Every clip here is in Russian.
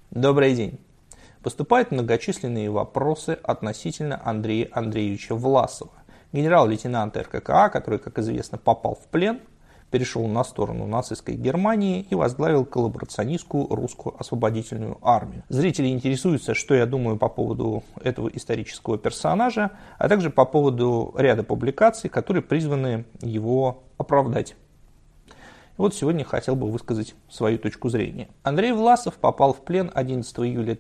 Добрый день. Поступают многочисленные вопросы относительно Андрея Андреевича Власова, генерал-лейтенанта РККА, который, как известно, попал в плен, перешел на сторону нацистской Германии и возглавил коллаборационистскую русскую освободительную армию. Зрители интересуются, что я думаю по поводу этого исторического персонажа, а также по поводу ряда публикаций, которые призваны его оправдать. Вот сегодня хотел бы высказать свою точку зрения. Андрей Власов попал в плен 11 июля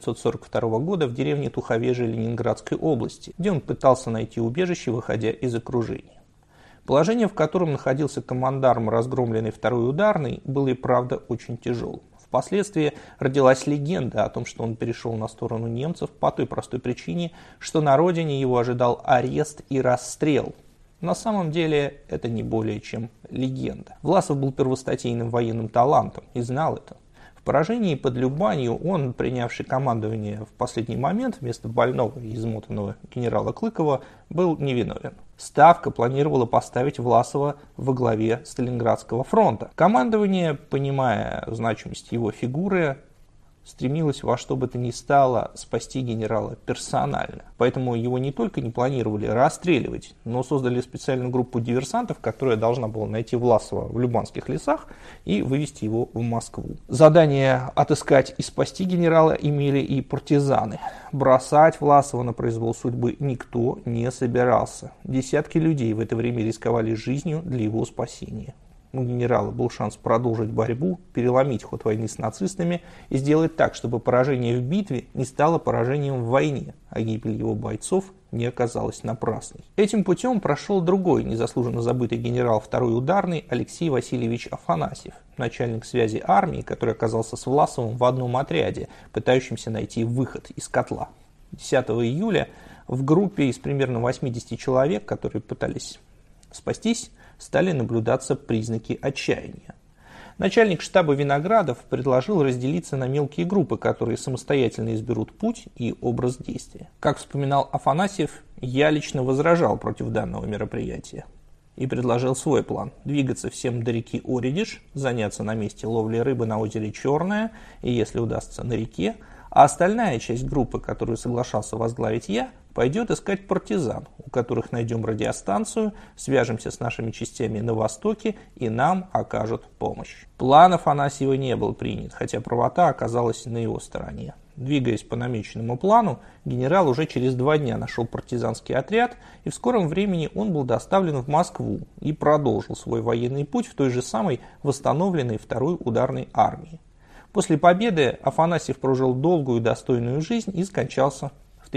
1942 года в деревне Туховежье Ленинградской области, где он пытался найти убежище, выходя из окружения. Положение, в котором находился командарм разгромленной второй ударной, было и правда очень тяжелым. Впоследствии родилась легенда о том, что он перешел на сторону немцев по той простой причине, что на родине его ожидал арест и расстрел. На самом деле это не более чем легенда. Власов был первостатейным военным талантом и знал это. В поражении под Любанью он, принявший командование в последний момент вместо больного и измотанного генерала Клыкова, был невиновен. Ставка планировала поставить Власова во главе Сталинградского фронта. Командование, понимая значимость его фигуры, стремилось во что бы то ни стало спасти генерала персонально. Поэтому его не только не планировали расстреливать, но создали специальную группу диверсантов, которая должна была найти Власова в Любанских лесах и вывести его в Москву. Задание отыскать и спасти генерала имели и партизаны. Бросать Власова на произвол судьбы никто не собирался. Десятки людей в это время рисковали жизнью для его спасения. У генерала был шанс продолжить борьбу, переломить ход войны с нацистами и сделать так, чтобы поражение в битве не стало поражением в войне, а гибель его бойцов не оказалась напрасной. Этим путем прошел другой, незаслуженно забытый генерал второй ударной Алексей Васильевич Афанасьев, начальник связи армии, который оказался с Власовым в одном отряде, пытающимся найти выход из котла. 10 июля в группе из примерно 80 человек, которые пытались спастись, стали наблюдаться признаки отчаяния. Начальник штаба Виноградов предложил разделиться на мелкие группы, которые самостоятельно изберут путь и образ действия. Как вспоминал Афанасьев, я лично возражал против данного мероприятия и предложил свой план – двигаться всем до реки Оредиш, заняться на месте ловли рыбы на озере Черное и, если удастся, на реке, а остальная часть группы, которую соглашался возглавить я, пойдет искать партизан, у которых найдем радиостанцию, свяжемся с нашими частями на востоке и нам окажут помощь. План Афанасьева не был принят, хотя правота оказалась на его стороне. Двигаясь по намеченному плану, генерал уже через 2 дня нашел партизанский отряд, и в скором времени он был доставлен в Москву и продолжил свой военный путь в той же самой восстановленной второй ударной армии. После победы Афанасьев прожил долгую и достойную жизнь и скончался в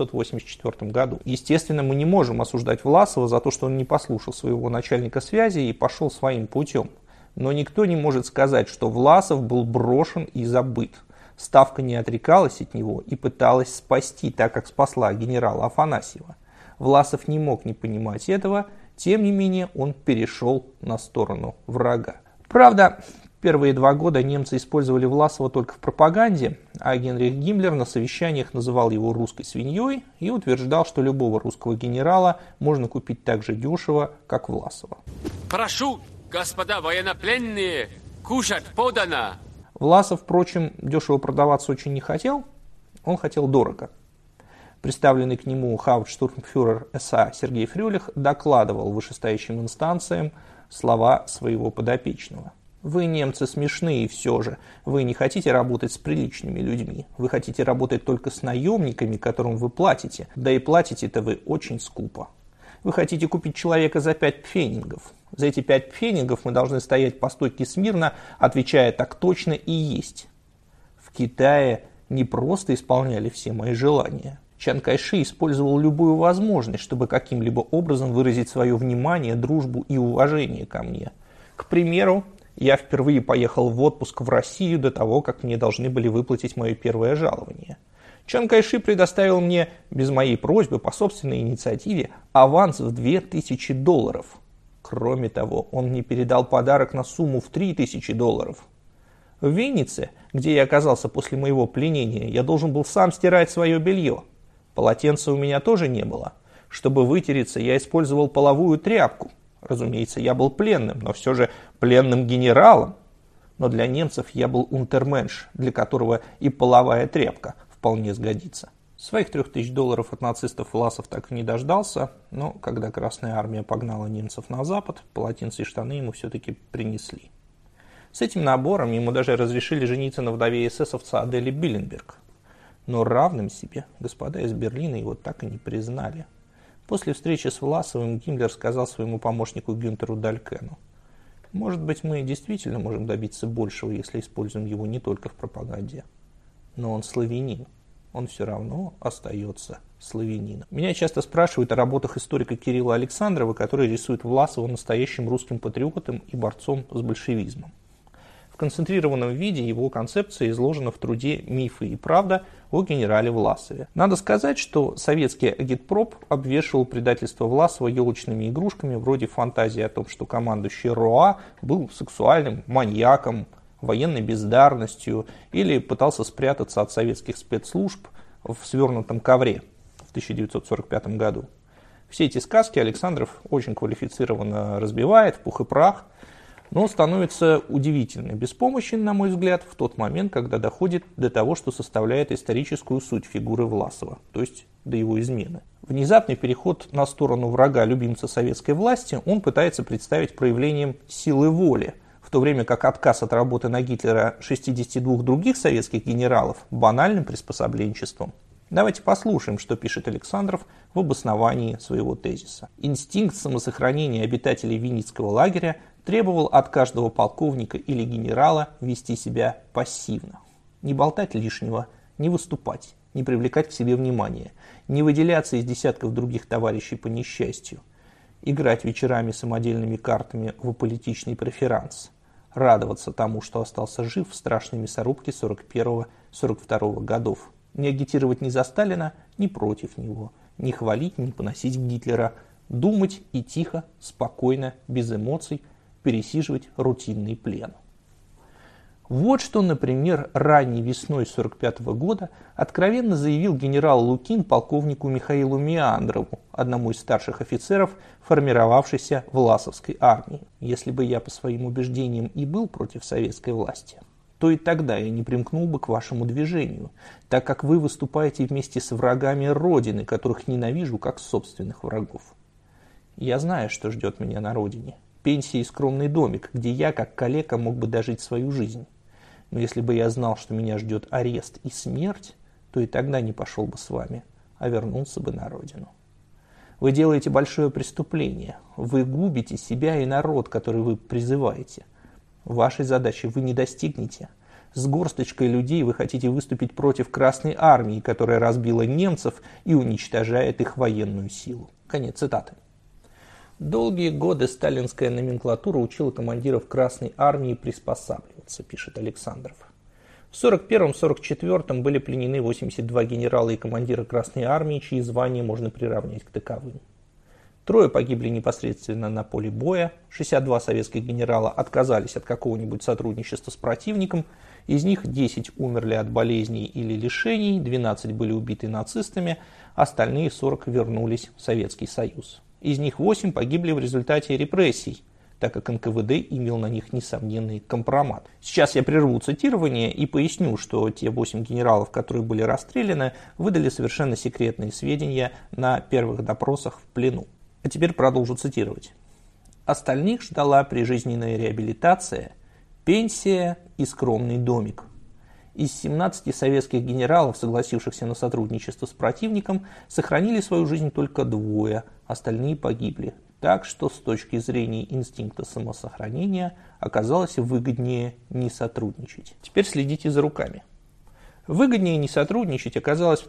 1984 году. Естественно, мы не можем осуждать Власова за то, что он не послушал своего начальника связи и пошел своим путем. Но никто не может сказать, что Власов был брошен и забыт. Ставка не отрекалась от него и пыталась спасти, так как спасла генерала Афанасьева. Власов не мог не понимать этого, тем не менее он перешел на сторону врага. Правда, первые 2 года немцы использовали Власова только в пропаганде, а Генрих Гиммлер на совещаниях называл его русской свиньей и утверждал, что любого русского генерала можно купить так же дешево, как Власова. Прошу, господа военнопленные, кушать подано. Власов, впрочем, дешево продаваться очень не хотел, он хотел дорого. Представленный к нему хауптштурмфюрер СА Сергей Фрёлих докладывал вышестоящим инстанциям слова своего подопечного. Вы, немцы, смешные и все же. Вы не хотите работать с приличными людьми. Вы хотите работать только с наемниками, которым вы платите. Да и платите-то вы очень скупо. Вы хотите купить человека за 5 пфенингов. За эти 5 пфенингов мы должны стоять по стойке смирно, отвечая так точно и есть. В Китае не просто исполняли все мои желания. Чан Кайши использовал любую возможность, чтобы каким-либо образом выразить свое внимание, дружбу и уважение ко мне. К примеру, я впервые поехал в отпуск в Россию до того, как мне должны были выплатить мое первое жалование. Чан Кайши предоставил мне, без моей просьбы, по собственной инициативе, аванс в $2000. Кроме того, он мне передал подарок на сумму в $3000. В Виннице, где я оказался после моего пленения, я должен был сам стирать свое белье. Полотенца у меня тоже не было. Чтобы вытереться, я использовал половую тряпку. Разумеется, я был пленным, но все же пленным генералом. Но для немцев я был унтерменш, для которого и половая тряпка вполне сгодится. Своих $3000 от нацистов Власов так и не дождался, но когда Красная Армия погнала немцев на запад, полотенце и штаны ему все-таки принесли. С этим набором ему даже разрешили жениться на вдове эсэсовца Аделе Билленберг. Но равным себе господа из Берлина его так и не признали. После встречи с Власовым Гиммлер сказал своему помощнику Гюнтеру Далькену: «Может быть, мы действительно можем добиться большего, если используем его не только в пропаганде. Но он славянин. Он все равно остается славянином». Меня часто спрашивают о работах историка Кирилла Александрова, который рисует Власова настоящим русским патриотом и борцом с большевизмом. В концентрированном виде его концепция изложена в труде «Мифы и правда» о генерале Власове. Надо сказать, что советский агитпроп обвешивал предательство Власова елочными игрушками вроде фантазии о том, что командующий РОА был сексуальным маньяком, военной бездарностью или пытался спрятаться от советских спецслужб в свернутом ковре в 1945 году. Все эти сказки Александров очень квалифицированно разбивает в пух и прах, но становится удивительно беспомощен, на мой взгляд, в тот момент, когда доходит до того, что составляет историческую суть фигуры Власова, то есть до его измены. Внезапный переход на сторону врага любимца советской власти он пытается представить проявлением силы воли, в то время как отказ от работы на Гитлера 62 других советских генералов банальным приспособленчеством. Давайте послушаем, что пишет Александров в обосновании своего тезиса. Инстинкт самосохранения обитателей Винницкого лагеря требовал от каждого полковника или генерала вести себя пассивно. Не болтать лишнего, не выступать, не привлекать к себе внимания, не выделяться из десятков других товарищей по несчастью, играть вечерами самодельными картами в аполитичный преферанс, радоваться тому, что остался жив в страшной мясорубке 41-42 годов, не агитировать ни за Сталина, ни против него, не хвалить, не поносить Гитлера, думать и тихо, спокойно, без эмоций, пересиживать рутинный плен. Вот что, например, ранней весной 1945 года откровенно заявил генерал Лукин полковнику Михаилу Меандрову, одному из старших офицеров формировавшейся Власовской армии. «Если бы я по своим убеждениям и был против советской власти, то и тогда я не примкнул бы к вашему движению, так как вы выступаете вместе с врагами Родины, которых ненавижу как собственных врагов. Я знаю, что ждет меня на Родине. Пенсия и скромный домик, где я, как калека, мог бы дожить свою жизнь. Но если бы я знал, что меня ждет арест и смерть, то и тогда не пошел бы с вами, а вернулся бы на родину. Вы делаете большое преступление. Вы губите себя и народ, который вы призываете. Вашей задачи вы не достигнете. С горсточкой людей вы хотите выступить против Красной Армии, которая разбила немцев и уничтожает их военную силу». Конец цитаты. Долгие годы сталинская номенклатура учила командиров Красной Армии приспосабливаться, пишет Александров. В 1941-1944 были пленены 82 генерала и командира Красной Армии, чьи звания можно приравнять к таковым. 3 погибли непосредственно на поле боя, 62 советских генерала отказались от какого-нибудь сотрудничества с противником, из них 10 умерли от болезней или лишений, 12 были убиты нацистами, остальные 40 вернулись в Советский Союз. Из них 8 погибли в результате репрессий, так как НКВД имел на них несомненный компромат. Сейчас я прерву цитирование и поясню, что те 8 генералов, которые были расстреляны, выдали совершенно секретные сведения на первых допросах в плену. А теперь продолжу цитировать. Остальных ждала прижизненная реабилитация, пенсия и скромный домик. Из 17 советских генералов, согласившихся на сотрудничество с противником, сохранили свою жизнь только 2, остальные погибли. Так что с точки зрения инстинкта самосохранения оказалось выгоднее не сотрудничать. Теперь следите за руками. Выгоднее не сотрудничать оказалось в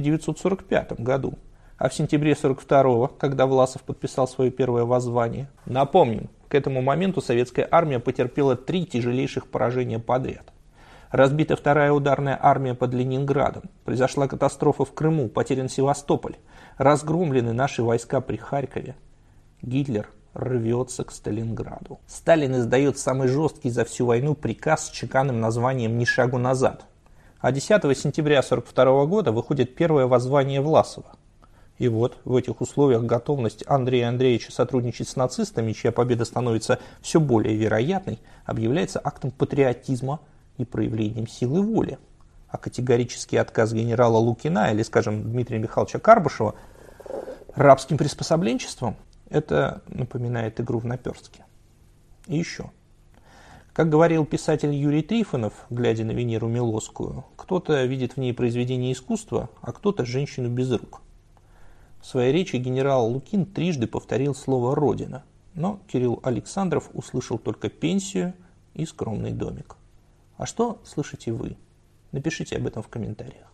1945 году, а в сентябре 1942, когда Власов подписал свое первое воззвание. Напомним, к этому моменту советская армия потерпела 3 тяжелейших поражения подряд. Разбита 2-я ударная армия под Ленинградом, произошла катастрофа в Крыму, потерян Севастополь, разгромлены наши войска при Харькове. Гитлер рвется к Сталинграду. Сталин издает самый жесткий за всю войну приказ с чеканным названием «Ни шагу назад». А 10 сентября 1942 года выходит первое воззвание Власова. И вот в этих условиях готовность Андрея Андреевича сотрудничать с нацистами, чья победа становится все более вероятной, объявляется актом патриотизма и проявлением силы воли. А категорический отказ генерала Лукина или, скажем, Дмитрия Михайловича Карбышева рабским приспособленчеством – это напоминает игру в наперстке. И еще. Как говорил писатель Юрий Трифонов, глядя на Венеру Милосскую, кто-то видит в ней произведение искусства, а кто-то женщину без рук. В своей речи генерал Лукин трижды повторил слово «Родина», но Кирилл Александров услышал только пенсию и скромный домик. А что слышите вы? Напишите об этом в комментариях.